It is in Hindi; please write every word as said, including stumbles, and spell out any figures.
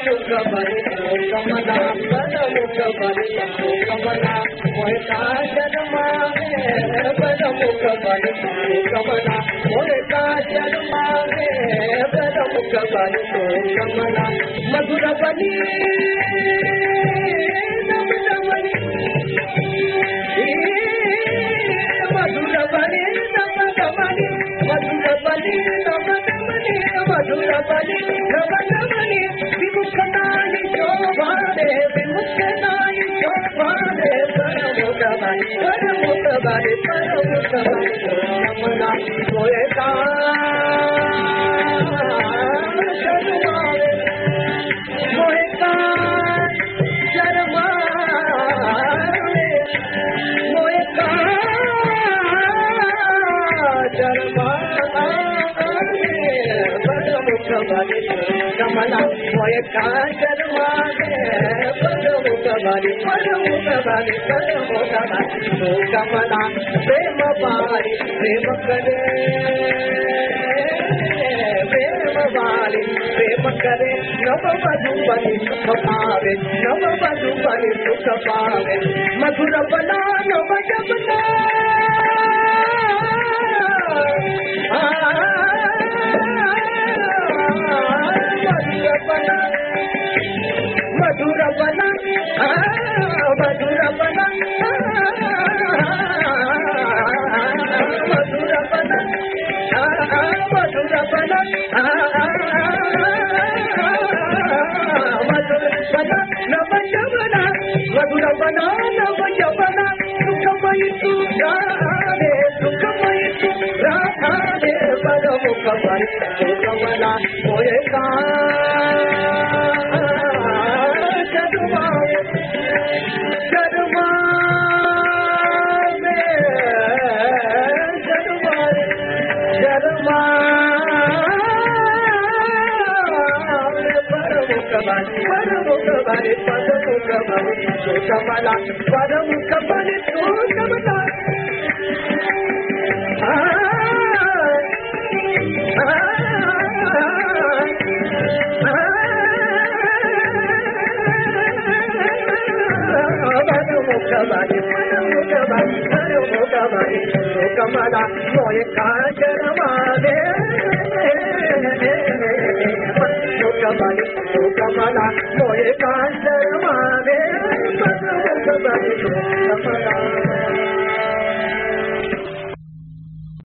मुख बने तो कमला बड़ मुख बने तो कमला मोहे काजल मांगे बड़ मुख बने तो कमला मोहे काजल मांगे बड़ मुख बने तो कमला मधुर बनी नमन बनी मधुर बनी नमन बनी मधुर बनी नमन बनी मधुर बनी नमन बनी विमुख नाई शोभा दे विमुख नाई शोभा दे परमुख बनी परमुख बनी परमुख बनी कमला मोहे का मोहे का शर्मावे मोहे का परमुख बनी कमला मोहे का शर्मावे परमुख बनी परमुख बनी परमुख बनी तो कमला प्रेम बारी प्रेम करे प्रेम बारी प्रेम करे नव मधुबनी सुख पावे नव मधुबनी सुख पावे मधुर बना नव जबना मधुर बना मधुर बना मधुर बना मधुर बना मधुर बना नव यवना मधुर बना नव यवना सुखमयी तू राधे सुखमयी तू राधे परमुख बनी तो कमला मोहे का शर्मावे शर्मावे शर्मावे शर्मावे परमुख बनी परमुख बनी परमुख बनी तो कमला परमुख बनी तो कमला कमला मोहे काजल मांगे कमला कमला मोहे काजल मांगे कमला